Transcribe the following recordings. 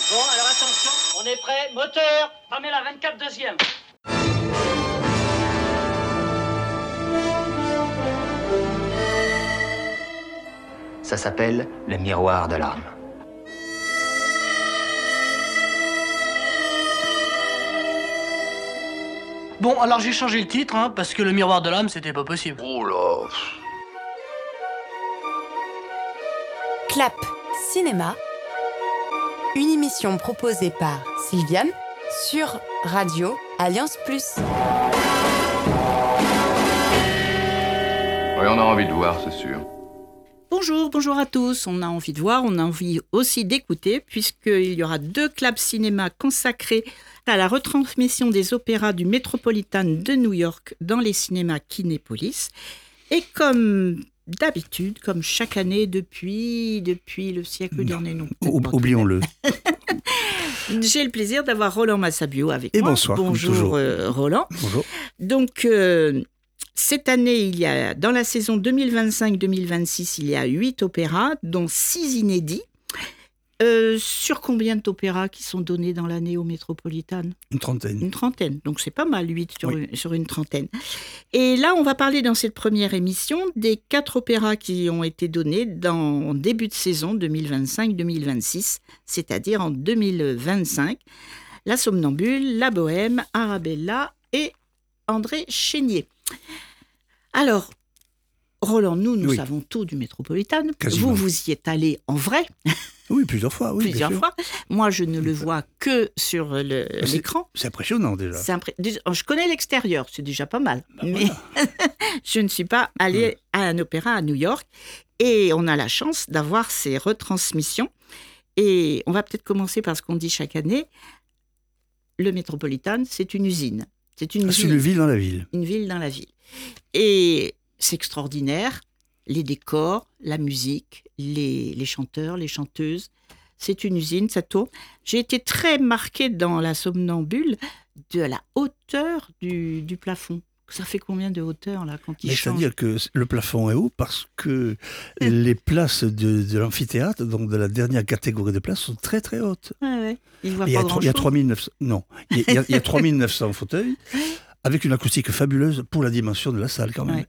Bon, alors attention, on est prêt. Moteur, Pamela 24 deuxième. Ça s'appelle le miroir de l'âme. Bon, alors j'ai changé le titre, parce que le miroir de l'âme, c'était pas possible. Oh là. Clap Cinéma, une émission proposée par Sylviane sur Radio Alliance Plus. Oui, on a envie de voir, c'est sûr. Bonjour à tous. On a envie de voir, on a envie aussi d'écouter, puisqu'il y aura 2 clubs cinéma consacrés à la retransmission des opéras du Metropolitan de New York dans les cinémas Kinépolis. Et comme d'habitude, comme chaque année depuis le siècle dernier. Non, oublions-le. J'ai le plaisir d'avoir Roland Massabio avec moi. Et bonsoir. Bonjour Roland. Bonjour. Donc, cette année, il y a, dans la saison 2025-2026, il y a 8 opéras, dont 6 inédits. Sur combien d'opéras qui sont donnés dans l'année au Metropolitan ? Une trentaine. Donc c'est pas mal, 8 sur une trentaine. Et là, on va parler dans cette première émission des 4 opéras qui ont été donnés en début de saison 2025-2026, c'est-à-dire en 2025. La Somnambule, La Bohème, Arabella et André Chénier. Alors, Roland, nous savons tout du Metropolitan. Quasiment. Vous y êtes allé en vrai. Oui, plusieurs fois. Oui, plusieurs fois. Moi, je ne le vois que sur l'écran. C'est impressionnant déjà. Je connais l'extérieur, c'est déjà pas mal. Mais Voilà. je ne suis pas allée à un opéra à New York. Et on a la chance d'avoir ces retransmissions. Et on va peut-être commencer par ce qu'on dit chaque année. Le Metropolitan, c'est une usine. C'est une ville dans la ville. Une ville dans la ville. Et c'est extraordinaire. Les décors, la musique, les chanteurs, les chanteuses. C'est une usine, ça tourne. J'ai été très marquée dans La Somnambule de la hauteur du plafond. Ça fait combien de hauteur là quand il change ? C'est-à-dire que le plafond est haut parce que les places de l'amphithéâtre, donc de la dernière catégorie de places, sont très très hautes. Ouais. Il y a 3900. Non, il y a 3900 fauteuils avec une acoustique fabuleuse pour la dimension de la salle quand même. Ouais.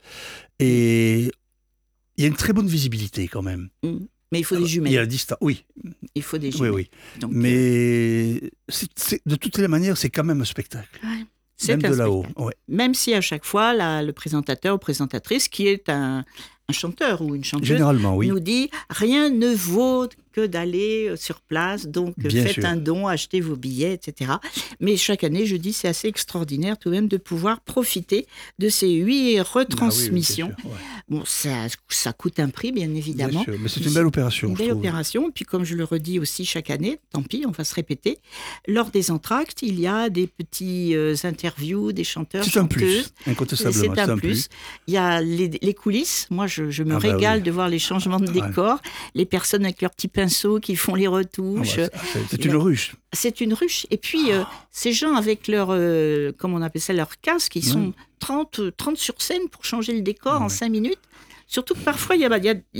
Et il y a une très bonne visibilité quand même. Mais il faut des jumelles. Il y a la distance, oui. Il faut des jumelles. Oui. Donc, mais de toutes les manières, c'est quand même un spectacle. Ouais. Même de là-haut. Ouais. Même si à chaque fois, le présentateur ou présentatrice, qui est un chanteur ou une chanteuse, généralement, oui, nous dit « Rien ne vaut que d'aller sur place, donc faites un don, achetez vos billets, etc. » Mais chaque année, je dis, c'est assez extraordinaire tout de même de pouvoir profiter de ces 8 retransmissions. Ah oui, ouais. Bon, ça coûte un prix, bien évidemment. Bien sûr, mais c'est une belle opération. Une belle opération. Puis comme je le redis aussi chaque année, tant pis, on va se répéter, lors des entr'actes, il y a des petits interviews des chanteurs, chanteuses. Incontestablement, c'est un plus. Il y a les coulisses. Moi, je me régale de voir les changements de décor, les personnes avec leurs petits pinceaux qui font les retouches. C'est une ruche. C'est une ruche. Et puis, ces gens avec leur, comment on appelle ça, leur casque, ils sont 30 sur scène pour changer le décor en 5 minutes. Surtout que parfois, il n'y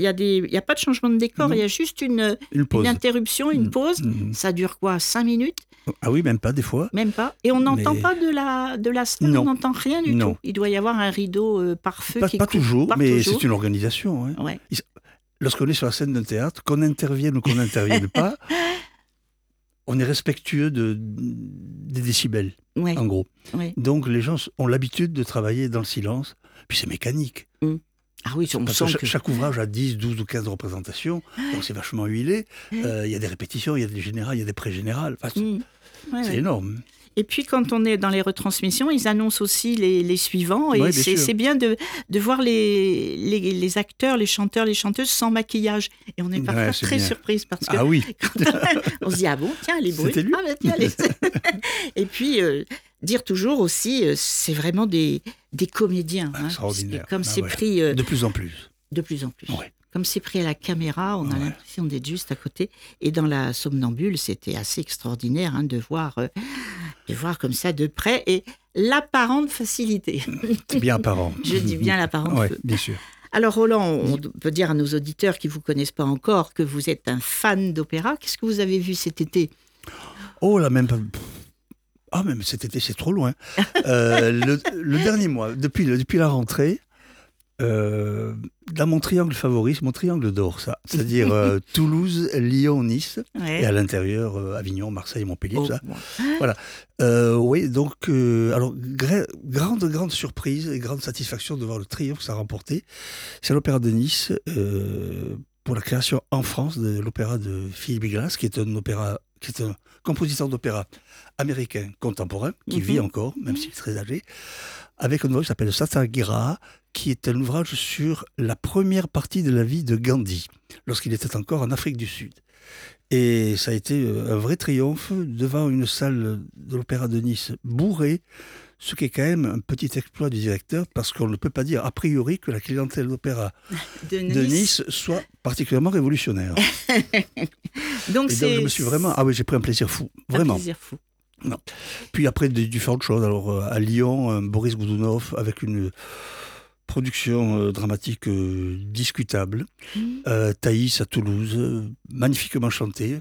a pas de changement de décor, il y a juste une interruption, une pause. Ça dure quoi, 5 minutes ? Ah oui, même pas des fois. Même pas. Et on n'entend pas de la salle, on n'entend rien du tout. Il doit y avoir un rideau pare-feu qui coupe. Pas toujours, mais c'est une organisation. Hein. Ouais. Lorsqu'on est sur la scène d'un théâtre, qu'on intervienne ou qu'on n'intervienne pas, on est respectueux des décibels, en gros. Ouais. Donc les gens ont l'habitude de travailler dans le silence, puis c'est mécanique. Ah oui, chaque ouvrage a 10, 12 ou 15 représentations, donc c'est vachement huilé. Il y a des répétitions, il y a des générales, il y a des pré-générales. Enfin, c'est énorme. Et puis, quand on est dans les retransmissions, ils annoncent aussi les suivants. Et c'est bien de voir les acteurs, les chanteurs, les chanteuses sans maquillage. Et on est parfois très surprise parce que on se dit, ah bon, tiens, elle est brune. C'était lui. Ah ben, tiens, Et puis, dire toujours aussi, c'est vraiment des comédiens. Extraordinaire. Comme c'est pris... de plus en plus. De plus en plus. Ouais. Comme c'est pris à la caméra, on a l'impression d'être juste à côté. Et dans La Somnambule, c'était assez extraordinaire de voir comme ça de près et l'apparente facilité. C'est bien apparent. Je dis bien l'apparente. Oui, bien sûr. Alors Roland, on peut dire à nos auditeurs qui ne vous connaissent pas encore que vous êtes un fan d'opéra. Qu'est-ce que vous avez vu cet été ? Oh là, même pas... Ah, même cet été, c'est trop loin. Le dernier mois, depuis la rentrée, dans mon triangle favori, c'est mon triangle d'or, ça. C'est-à-dire Toulouse, Lyon, Nice, et à l'intérieur, Avignon, Marseille, Montpellier, tout ça. Voilà. Oui, donc, alors, grande surprise et grande satisfaction de voir le triomphe que ça a remporté. C'est l'Opéra de Nice, pour la création en France de l'opéra de Philippe Glass, qui est un compositeur d'opéra américain contemporain, qui vit encore, même s'il est très âgé, avec un ouvrage qui s'appelle Satyagraha, qui est un ouvrage sur la première partie de la vie de Gandhi, lorsqu'il était encore en Afrique du Sud. Et ça a été un vrai triomphe devant une salle de l'Opéra de Nice bourrée, ce qui est quand même un petit exploit du directeur, parce qu'on ne peut pas dire a priori que la clientèle d'opéra de Nice soit particulièrement révolutionnaire. donc je me suis vraiment... Ah oui, j'ai pris un plaisir fou, vraiment. Un plaisir fou. Non. Puis après, différentes choses. Alors, à Lyon, Boris Goudounov, avec une production dramatique discutable. Thaïs à Toulouse, magnifiquement chantée.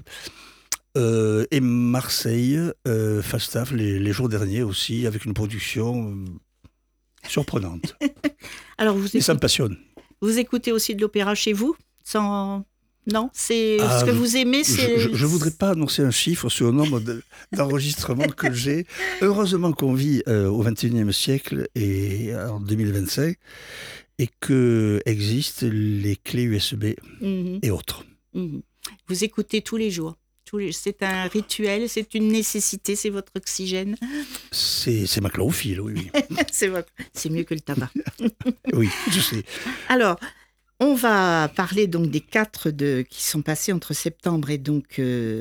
Et Marseille, Falstaff, les jours derniers aussi, avec une production surprenante. Alors et ça me passionne. Vous écoutez aussi de l'opéra chez vous Non, c'est ce que vous aimez. Je ne voudrais pas annoncer un chiffre sur le nombre d'enregistrements que j'ai. Heureusement qu'on vit au XXIe siècle et en 2025 et qu'existent les clés USB et autres. Vous écoutez tous les jours. C'est un rituel, c'est une nécessité, c'est votre oxygène. C'est ma chlorophylle, oui. C'est mieux que le tabac. Oui, je sais. Alors, on va parler donc des 4 qui sont passés entre septembre et donc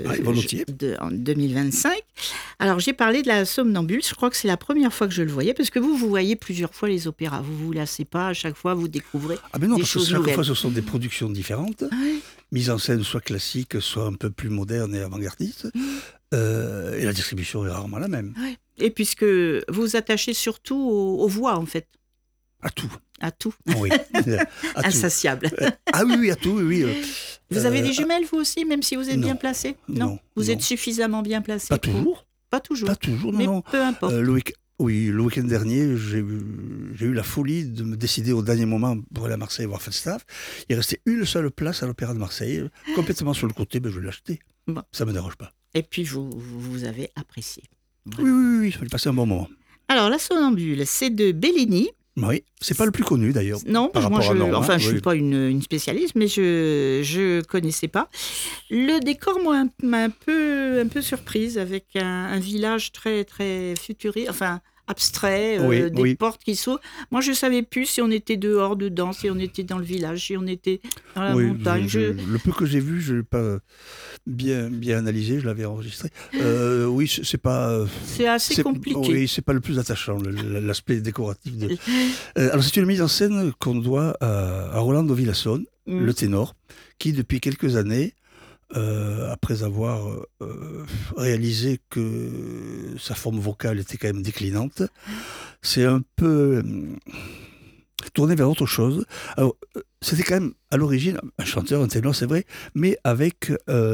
en 2025. Alors, j'ai parlé de la Somnambule. Je crois que c'est la première fois que je le voyais, parce que vous voyez plusieurs fois les opéras. Vous vous lassez pas, à chaque fois vous découvrez des choses nouvelles. Chaque fois, ce sont des productions différentes. Mise en scène soit classique, soit un peu plus moderne et avant-gardiste. Et la distribution est rarement la même. Ouais. Et puisque vous vous attachez surtout aux voix, en fait. À tout. À tout. Oui. Insatiable. Oui, à tout, oui. Vous avez des jumelles, vous aussi, même si vous êtes bien placé ? Non. Vous êtes suffisamment bien placé ? Pas toujours. Pas toujours. Pas toujours, non. Mais peu importe. Le week-end dernier, j'ai eu la folie de me décider au dernier moment pour aller à Marseille voir Falstaff. Il restait une seule place à l'Opéra de Marseille, complètement sur le côté, je l'ai acheté. Bon. Ça ne me dérange pas. Et puis vous avez apprécié. Oui, ça fait passer un bon moment. Alors, la Somnambule, c'est de Bellini. Oui, c'est pas le plus connu d'ailleurs. Non, je suis pas une spécialiste, mais je connaissais pas. Le décor m'a un peu surprise, avec un village très très futuriste, abstrait, des portes qui s'ouvrent. Moi, je savais plus si on était dehors, dedans, si on était dans le village, si on était dans la montagne. Le peu que j'ai vu, je l'ai pas bien analysé, je l'avais enregistré. Oui, c'est pas. C'est assez compliqué. Oui, c'est pas le plus attachant, l'aspect décoratif. Alors, c'est une mise en scène qu'on doit à Rolando Villazón, le ténor, qui depuis quelques années, après avoir réalisé que sa forme vocale était quand même déclinante, c'est un peu tourné vers autre chose. Alors, c'était quand même à l'origine un chanteur, un ténor, c'est vrai, mais avec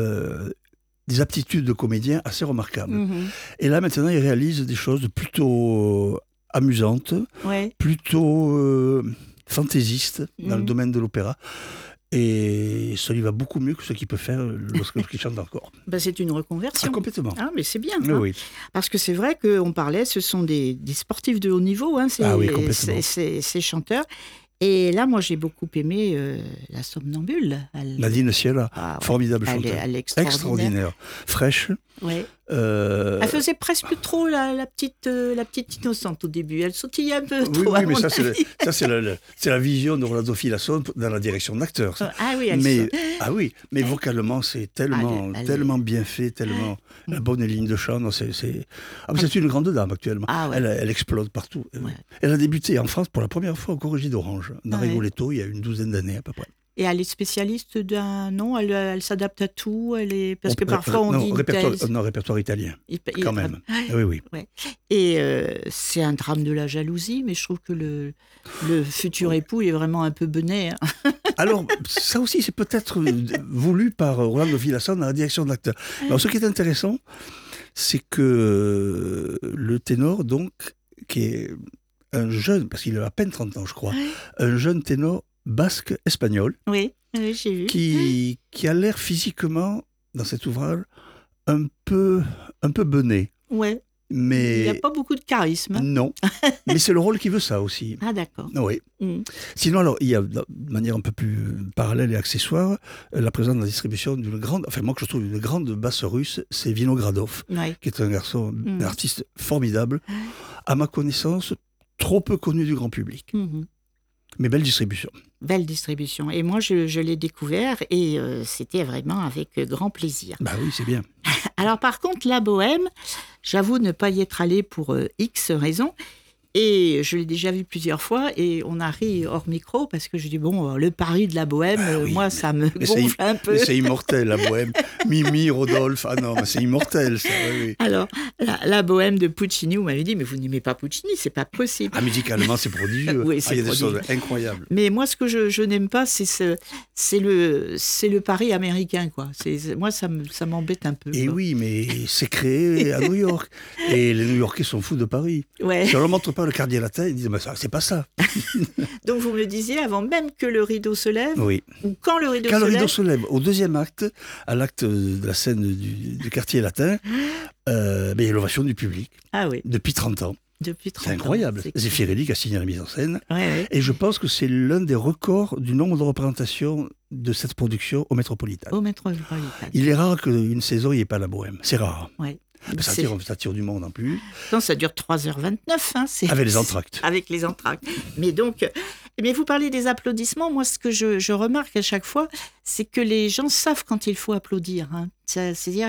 des aptitudes de comédien assez remarquables. Et là, maintenant, il réalise des choses plutôt amusantes, plutôt fantaisistes dans le domaine de l'opéra. Et ça lui va beaucoup mieux que ce qu'il peut faire lorsqu'il chante encore. C'est une reconversion. Complètement. Mais c'est bien. Oui. Parce que c'est vrai qu'on parlait, ce sont des sportifs de haut niveau, ces chanteurs. Et là, moi, j'ai beaucoup aimé la Somnambule. Nadine Sierra, formidable chanteuse. Elle est extraordinaire. Fraîche. Ouais. Elle faisait presque trop la petite innocente au début. Elle sautillait un peu trop. Oui, mais ça, c'est la vision de Rolando Villazón dans la direction d'acteur. Mais vocalement, c'est tellement bien fait, tellement la bonne ligne de chant. C'est une grande dame actuellement. Elle explose partout. Elle a débuté en France pour la première fois au Corrigi d'Orange, dans Rigoletto, il y a une douzaine d'années à peu près. Et elle est spécialiste d'un nom, elle s'adapte à tout, parce que parfois on dit... répertoire italien, quand même. Oui. Et c'est un drame de la jalousie, mais je trouve que le futur époux est vraiment un peu benet. Alors, ça aussi, c'est peut-être voulu par Rolando Villazón dans la direction de l'acteur. Alors, ce qui est intéressant, c'est que le ténor, donc, qui est un jeune, parce qu'il a à peine 30 ans, je crois, un jeune ténor basque-espagnol, oui, j'ai vu. Qui a l'air physiquement, dans cet ouvrage, un peu bené. Ouais. Mais il n'y a pas beaucoup de charisme. Non, mais c'est le rôle qui veut ça aussi. Ah d'accord. Oui. Sinon, alors, il y a, de manière un peu plus parallèle et accessoire, la présence dans la distribution d'une grande, enfin moi que je trouve une grande basse russe, c'est Vinogradov, qui est un garçon, un artiste formidable, à ma connaissance, trop peu connu du grand public. Mais belle distribution. Belle distribution. Et moi, je l'ai découvert et c'était vraiment avec grand plaisir. Bah oui, c'est bien. Alors par contre, la Bohème, j'avoue ne pas y être allée pour X raisons. Et je l'ai déjà vu plusieurs fois et on a ri hors micro parce que je dis bon, le Paris de la Bohème, moi ça me gonfle un peu. Mais c'est immortel la Bohème. Mimi, Rodolphe, ah non, mais c'est immortel ça. Oui. Alors la Bohème de Puccini, vous m'avez dit mais vous n'aimez pas Puccini, c'est pas possible. Ah musicalement c'est prodigieux. Oui, il y a des choses incroyables. Mais moi ce que je n'aime pas c'est le Paris américain quoi. Moi ça m'embête un peu. Et quoi. Oui, mais c'est créé à New York et les New-Yorkais sont fous de Paris. Ouais. Si on leur montre pas le quartier latin, ils disent mais ça, c'est pas ça. Donc vous me disiez avant même que le rideau se lève. Oui. Ou quand le rideau se lève, au deuxième acte, à l'acte de la scène du quartier latin, il y a l'ovation du public. Ah oui. Depuis 30 ans. C'est incroyable. Zeffirelli qui a signé la mise en scène. Ouais. Et je pense que c'est l'un des records du nombre de représentations de cette production au Métropolitain. Il est rare qu'une saison, il n'y ait pas la Bohème. C'est rare. Ouais. Ça tire du monde en plus. Non, ça dure 3h29. Hein, avec les entr'actes. Avec les entr'actes. Mais vous parlez des applaudissements. Moi, ce que je remarque à chaque fois, c'est que les gens savent quand il faut applaudir. Hein. C'est-à-dire,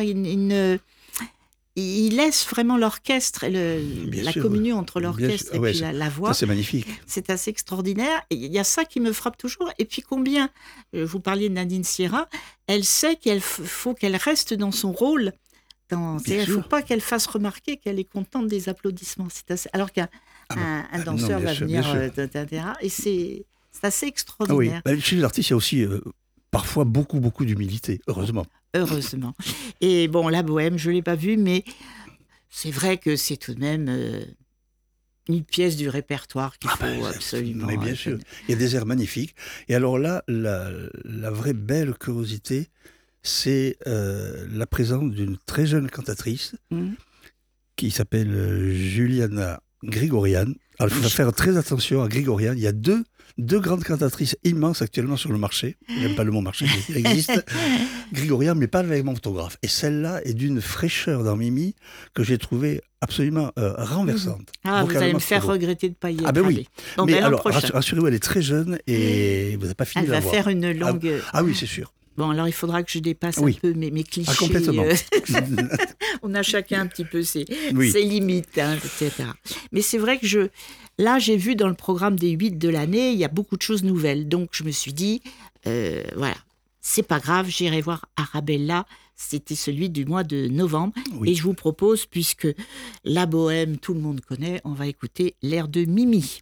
ils laissent vraiment l'orchestre, la communion entre l'orchestre et puis la voix. Ça, c'est magnifique. C'est assez extraordinaire. Il y a ça qui me frappe toujours. Et puis combien, vous parliez de Nadine Sierra, elle sait qu'il faut qu'elle reste dans son rôle. Il ne faut pas qu'elle fasse remarquer qu'elle est contente des applaudissements. Alors qu'un danseur va venir, etc. Et c'est assez extraordinaire. Ah oui. Chez les artistes, il y a aussi parfois beaucoup, beaucoup d'humilité, heureusement. Heureusement. Et bon, la Bohème, je ne l'ai pas vue, mais c'est vrai que c'est tout de même une pièce du répertoire qu'il faut absolument... Mais bien sûr, il y a des airs magnifiques. Et alors là, la vraie belle curiosité, c'est la présence d'une très jeune cantatrice qui s'appelle Juliana Grigorian. Alors, il faut faire très attention à Grigorian. Il y a deux grandes cantatrices immenses actuellement sur le marché. J'aime pas le mot marché, mais il existe. Grigorian, mais pas avec mon photographe. Et celle-là est d'une fraîcheur dans Mimi que j'ai trouvée absolument renversante. Ah, vous allez me faire regretter de ne pas y être. Ah ben oui. Donc, mais alors, rassurez-vous, elle est très jeune et vous n'avez pas fini de la voir. Elle va faire une longue... Ah oui, c'est sûr. Bon, alors il faudra que je dépasse un peu mes clichés. Ah, complètement. On a chacun un petit peu ses limites, hein, etc. Mais c'est vrai que là, j'ai vu dans le programme des 8 de l'année, il y a beaucoup de choses nouvelles. Donc, je me suis dit, voilà, c'est pas grave, j'irai voir Arabella. C'était celui du mois de novembre. Oui. Et je vous propose, puisque la Bohème, tout le monde connaît, on va écouter l'air de Mimi.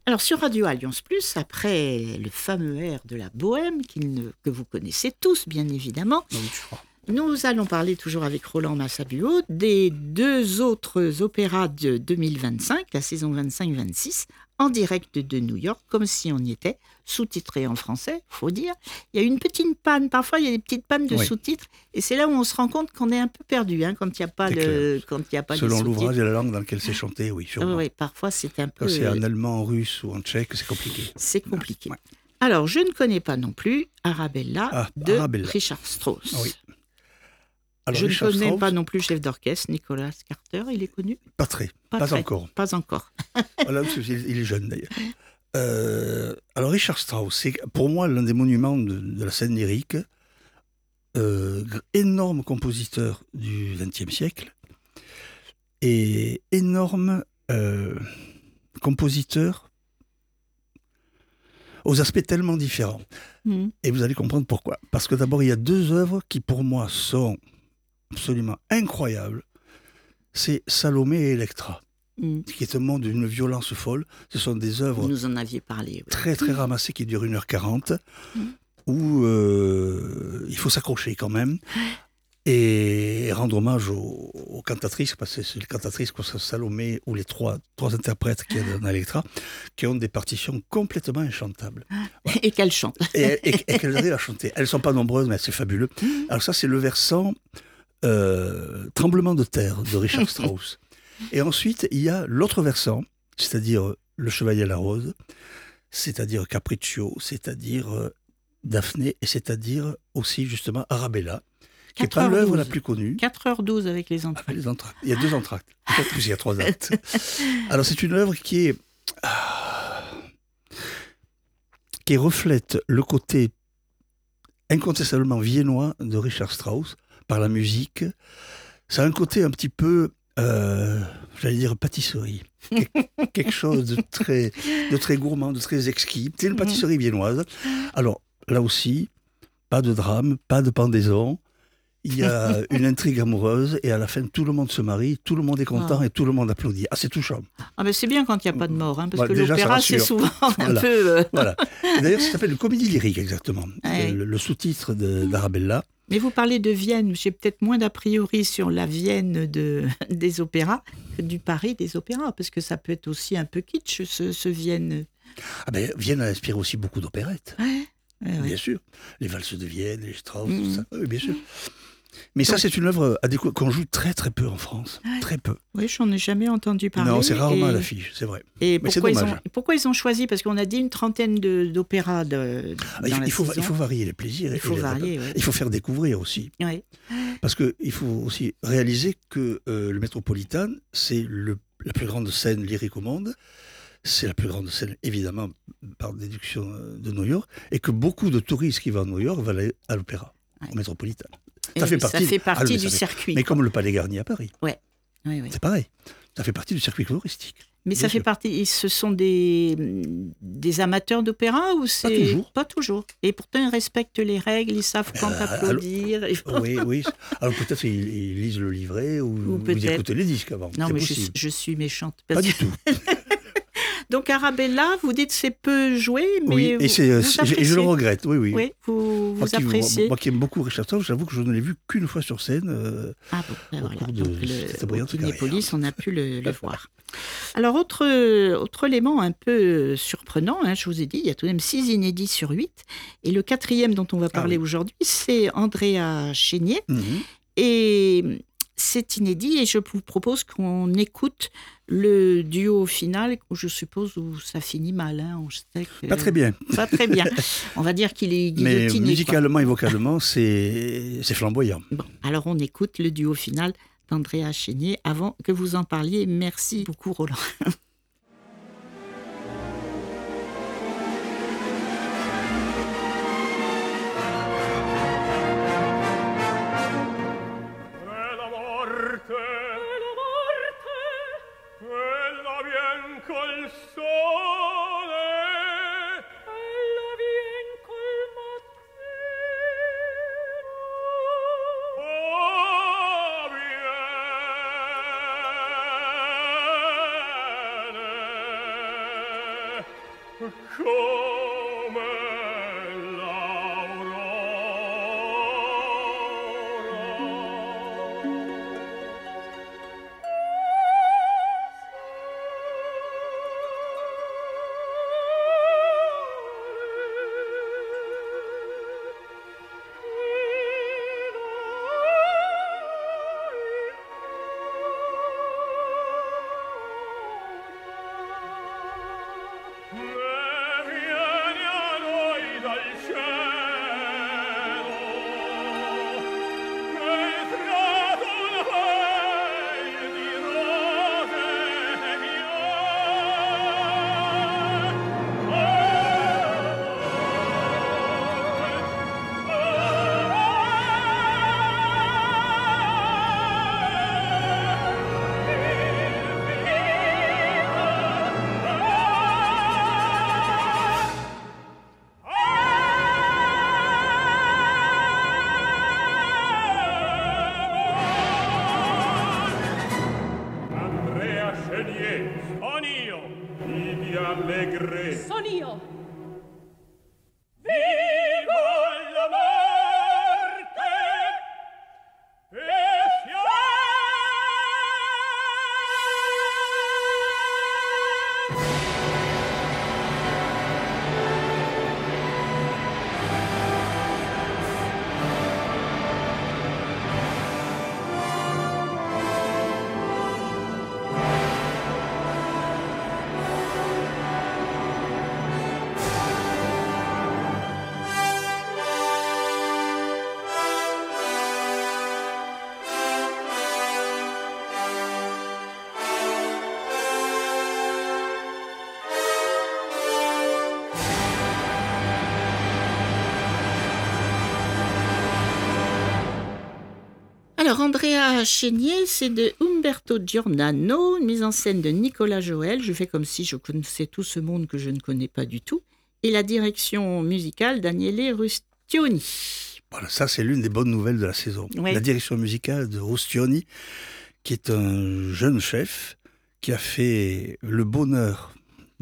Alors sur Radio Alliance Plus, après le fameux air de la Bohème, que vous connaissez tous bien évidemment, nous allons parler toujours avec Roland Massabuot des 2 autres opéras de 2025, la saison 25-26, en direct de New York, comme si on y était, sous-titré en français, faut dire. Il y a une petite panne, parfois il y a des petites pannes de sous-titres, et c'est là où on se rend compte qu'on est un peu perdu, quand il n'y a pas de sous-titres. Selon l'ouvrage et la langue dans laquelle c'est chanté, oui, sûrement. Oui, parfois c'est un peu... Quand c'est en allemand, en russe ou en tchèque, c'est compliqué. C'est compliqué. Ouais. Alors, je ne connais pas non plus Arabella Richard Strauss. Oui. Alors, je ne connais pas non plus chef d'orchestre, Nicolas Carter, il est connu ? Pas encore. Pas encore. Voilà, parce qu'il est jeune d'ailleurs. Alors Richard Strauss, c'est pour moi l'un des monuments de la scène lyrique, énorme compositeur du XXe siècle, et énorme compositeur aux aspects tellement différents. Et vous allez comprendre pourquoi. Parce que d'abord, il y a 2 œuvres qui pour moi sont absolument incroyable, c'est Salomé et Electra, qui est un monde d'une violence folle. Ce sont des œuvres vous nous en aviez parlé, très très ramassées qui durent 1h40, où il faut s'accrocher quand même et rendre hommage aux cantatrices, parce que c'est les cantatrices comme Salomé ou les trois interprètes qu'il y a dans Electra, qui ont des partitions complètement inchantables. Voilà. Et qu'elles chantent. Et qu'elles arrivent à chanter. Elles ne sont pas nombreuses, mais c'est fabuleux. Alors ça, c'est le versant Tremblement de terre de Richard Strauss. Et ensuite, il y a l'autre versant, c'est-à-dire Le Chevalier à la Rose, c'est-à-dire Capriccio, c'est-à-dire Daphné, et c'est-à-dire aussi justement Arabella, qui n'est pas l'œuvre la plus connue. 4h12 avec les entractes. Il y a 2 entractes. Peut-être plus, il y a 3 actes. Alors c'est une œuvre qui reflète le côté incontestablement viennois de Richard Strauss, par la musique. Ça a un côté un petit peu, j'allais dire, pâtisserie. Quelque chose de très gourmand, de très exquis. C'est une pâtisserie viennoise. Alors, là aussi, pas de drame, pas de pendaison. Il y a une intrigue amoureuse et à la fin, tout le monde se marie, tout le monde est content et tout le monde applaudit. Ah, c'est touchant. Ah, mais c'est bien quand il n'y a pas de mort, parce que l'opéra, c'est souvent un peu... Voilà. D'ailleurs, ça s'appelle une comédie lyrique, exactement. Le sous-titre d'Arabella. Mais vous parlez de Vienne, j'ai peut-être moins d'a priori sur la Vienne des opéras que du Paris des opéras, parce que ça peut être aussi un peu kitsch, ce Vienne. Ah ben, Vienne a inspiré aussi beaucoup d'opérettes. Bien sûr. Les valses de Vienne, les Strauss, tout ça. Oui, bien sûr. Mais ça, c'est une œuvre qu'on joue très très peu en France. Très peu. Oui, j'en ai jamais entendu parler. Non, c'est rarement à l'affiche, c'est vrai. Et pourquoi ils ont choisi ? Parce qu'on a dit une trentaine d'opéras il faut varier les plaisirs. Il faut faire découvrir aussi. Oui. Parce qu'il faut aussi réaliser que le Métropolitain, c'est la plus grande scène lyrique au monde. C'est la plus grande scène, évidemment, par déduction de New York. Et que beaucoup de touristes qui vont à New York vont aller à l'opéra, au Métropolitain. Ça fait partie du circuit. Mais comme le Palais Garnier à Paris. Oui. C'est pareil. Ça fait partie du circuit touristique. Mais ça fait partie. Ce sont des amateurs d'opéra ou c'est pas toujours. Et pourtant ils respectent les règles, ils savent quand applaudir. Oui. Alors peut-être ils lisent le livret ou vous écoutez les disques avant. Non, mais je suis méchante. Pas du tout. Donc Arabella, vous dites c'est peu joué, mais oui, et je le regrette. Oui. Oui, vous appréciez. Moi qui aime beaucoup Richard Strauss, j'avoue que je ne l'ai vu qu'une fois sur scène. Au cours de cette brillante carrière. Kinépolis, on a pu le voir. Alors autre élément un peu surprenant, je vous ai dit, il y a tout de même 6 inédits sur 8, et le 4e dont on va parler aujourd'hui, c'est Andrea Chénier, et c'est inédit, et je vous propose qu'on écoute le duo final, je suppose où ça finit mal. On sait que... Pas très bien. Pas très bien. On va dire qu'il est guillotiné. Mais musicalement et vocalement, c'est flamboyant. Bon, alors on écoute le duo final d'Andrea Chénier avant que vous en parliez. Merci beaucoup, Roland. Alors, Andrea Chénier, c'est de Umberto Giordano, une mise en scène de Nicolas Joël. Je fais comme si je connaissais tout ce monde que je ne connais pas du tout. Et la direction musicale, Daniele Rustioni. Voilà, ça, c'est l'une des bonnes nouvelles de la saison. Oui. La direction musicale de Rustioni, qui est un jeune chef qui a fait le bonheur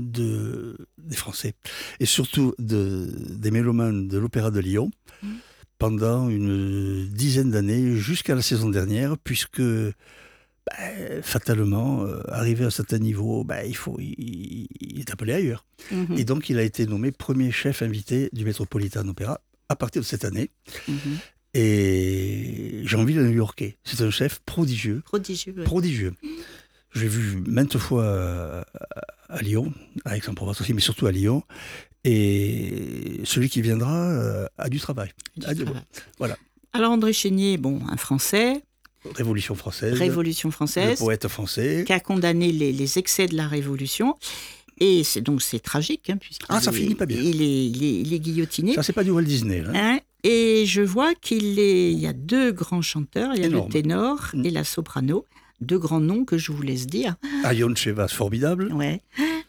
des Français et surtout des mélomanes de l'Opéra de Lyon. Pendant une dizaine d'années, jusqu'à la saison dernière, puisque fatalement, arrivé à un certain niveau, il est appelé ailleurs. Et donc, il a été nommé premier chef invité du Metropolitan Opera à partir de cette année. Et j'ai envie de le New-Yorkais. C'est un chef prodigieux. Prodigieux. J'ai vu maintes fois à Lyon, à Aix-en-Provence aussi, mais surtout à Lyon. Et celui qui viendra a du travail. Voilà. Alors André Chénier, un Français. Révolution française. Le poète français. Qui a condamné les excès de la Révolution. Et c'est tragique. Ça finit pas bien. Il est guillotiné. Ça, c'est pas du Walt Disney. Et je vois qu'il y a deux grands chanteurs. Il y a le ténor et la soprano. Deux grands noms que je vous laisse dire. Ayon Chevas, formidable. Ouais.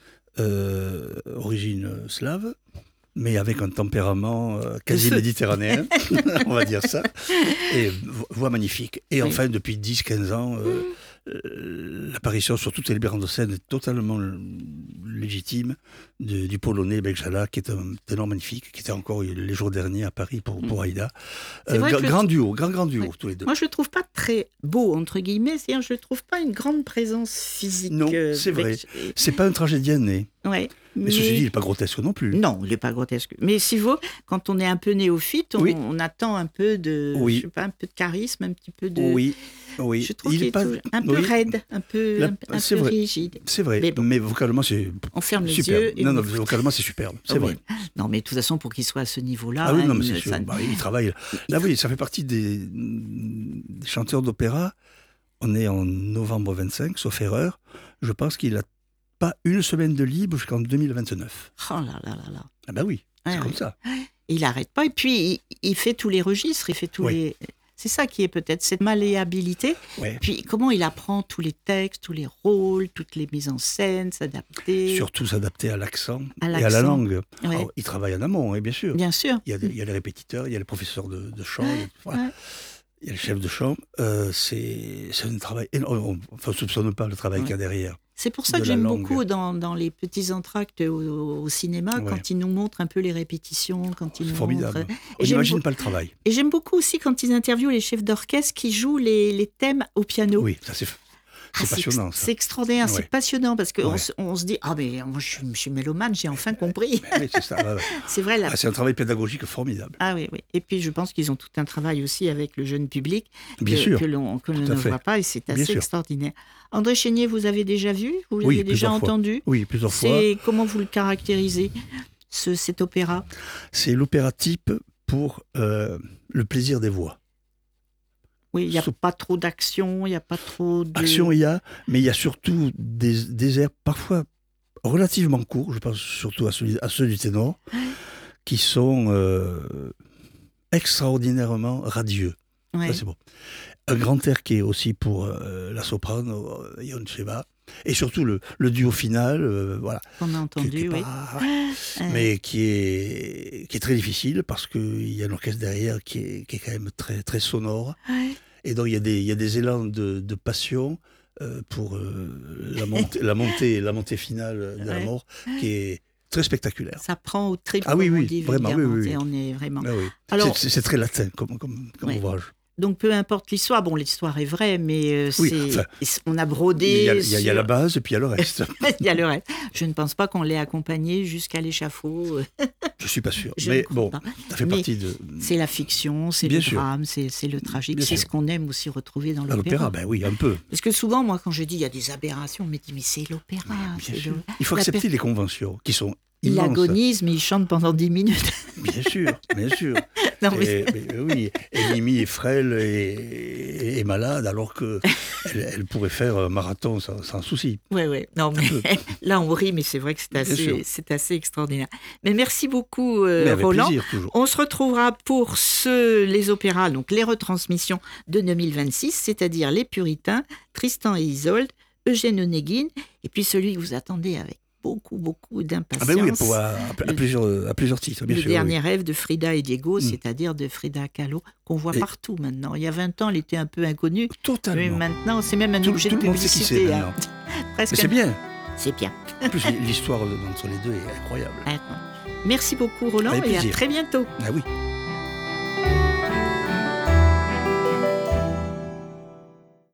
Origine slave, mais avec un tempérament quasi méditerranéen, on va dire ça, et voix magnifique. Et enfin, depuis 10-15 ans, l'apparition sur toutes les bandes de scène est totalement légitime du Polonais Bekjala, qui est un ténor magnifique, qui était encore les jours derniers à Paris pour Aïda. Grand duo, tous les deux. Moi, je ne le trouve pas très beau, entre guillemets, c'est-à-dire je ne trouve pas une grande présence physique. Non, c'est vrai. C'est pas un tragédien né. Ouais. Mais ceci dit, il n'est pas grotesque non plus. Non, il n'est pas grotesque. Mais si vous, quand on est un peu néophyte, on attend un peu de, un peu de charisme, un petit peu de... Oui. Je trouve qu'il est un peu raide, un peu rigide. C'est vrai, mais vocalement, c'est on ferme les superbe. yeux. Non, vocalement, c'est superbe. C'est vrai. Non, mais de toute façon, pour qu'il soit à ce niveau-là... Ah oui, non, mais c'est sûr. Il travaille. Là, oui, ça fait partie des chanteurs d'opéra. On est en novembre 25, sauf erreur. Je pense qu'il a pas une semaine de libre jusqu'en 2029. Oh là là là là. Ah ben oui, c'est comme ça. Il n'arrête pas. Et puis, il fait tous les registres, il fait tous les... C'est ça qui est peut-être cette malléabilité. Ouais. Puis, comment il apprend tous les textes, tous les rôles, toutes les mises en scène, s'adapter. Surtout s'adapter à l'accent et à la langue. Ouais. Alors, il travaille en amont, bien sûr. Bien sûr. Il y a les répétiteurs, il y a les professeurs de chant. Il y a le chef de chant. C'est un travail énorme. Enfin, on ne soupçonne pas le travail qu'il y a derrière. C'est pour ça que j'aime beaucoup dans les petits entractes au cinéma, quand ils nous montrent un peu les répétitions, quand ils nous formidable. montrent... On n'imagine pas le travail. Et j'aime beaucoup aussi quand ils interviewent les chefs d'orchestre qui jouent les thèmes au piano. Oui, ça c'est passionnant. C'est extraordinaire, c'est passionnant parce qu'on on se dit mais moi je suis mélomane, j'ai enfin compris. Oui, c'est ça. C'est vrai. C'est un travail pédagogique formidable. Ah oui. Et puis je pense qu'ils ont tout un travail aussi avec le jeune public que l'on ne voit pas et c'est assez extraordinaire. André Chénier, vous avez déjà vu? Vous l'avez déjà entendu? Oui, plusieurs fois. Comment vous le caractérisez, cet opéra? C'est l'opéra type pour le plaisir des voix. Oui, il n'y a pas trop d'action, il n'y a pas trop de... Action, il y a, mais il y a surtout des airs parfois relativement courts, je pense surtout à ceux du ténor, qui sont extraordinairement radieux. Ça, c'est bon. Un grand air qui est aussi pour la soprano, Ion Sheva, et surtout le duo final, voilà. On a entendu, oui. Mais qui est très difficile parce qu'il y a un orchestre derrière qui est quand même très, très sonore. Et donc il y a des élans de passion pour la montée finale de la mort qui est très spectaculaire. Ça prend au trip. Ah oui, dit, vraiment, oui. On est vraiment... Ah, oui. Alors, c'est très latin comme ouvrage. Donc, peu importe l'histoire, l'histoire est vraie, mais on a brodé... Il y a la base et puis il y a le reste. Il y a le reste. Je ne pense pas qu'on l'ait accompagné jusqu'à l'échafaud. Je ne suis pas sûr. Mais bon, ça fait partie de... C'est la fiction, c'est le drame, c'est le tragique. C'est ce qu'on aime aussi retrouver dans l'opéra. Ben oui, un peu. Parce que souvent, moi, quand je dis il y a des aberrations, on me dit mais c'est l'opéra. Il faut accepter les conventions qui sont... Il agonise, mais il chante pendant 10 minutes. Bien sûr. Non, mais oui, et Mimi est frêle et malade, alors qu'elle pourrait faire un marathon sans souci. Oui. Non, mais là, on rit, mais c'est vrai que c'est assez extraordinaire. Mais merci beaucoup, Roland. Plaisir, toujours. On se retrouvera pour les opéras, donc les retransmissions de 2026, c'est-à-dire Les Puritains, Tristan et Isolde, Eugène Onegin, et puis celui que vous attendez avec beaucoup d'impatience. Ah ben oui, à plusieurs titres, bien sûr. Le dernier rêve de Frida et Diego, c'est-à-dire de Frida Kahlo, qu'on voit partout maintenant. Il y a 20 ans, elle était un peu inconnue. Totalement. Mais maintenant, c'est même un objet de publicité. Tout le monde sait qui c'est maintenant. Mais c'est bien. C'est bien. En plus, l'histoire entre les deux est incroyable. Merci beaucoup, Roland, et à très bientôt. Ah oui.